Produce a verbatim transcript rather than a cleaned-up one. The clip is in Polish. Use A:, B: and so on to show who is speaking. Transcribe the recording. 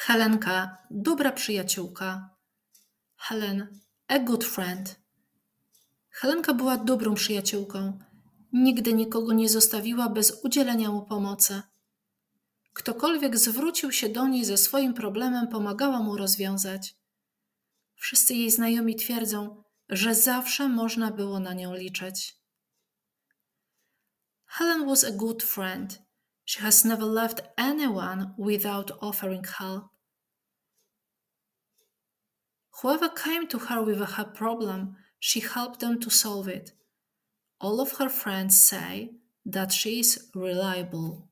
A: Helenka, dobra przyjaciółka. Helen, a good friend. Helenka była dobrą przyjaciółką. Nigdy nikogo nie zostawiła bez udzielenia mu pomocy. Ktokolwiek zwrócił się do niej ze swoim problemem, pomagała mu rozwiązać. Wszyscy jej znajomi twierdzą, że zawsze można było na nią liczyć. Helen was a good friend. She has never left anyone without offering help. Whoever came to her with a problem, she helped them to solve it. All of her friends say that she is reliable.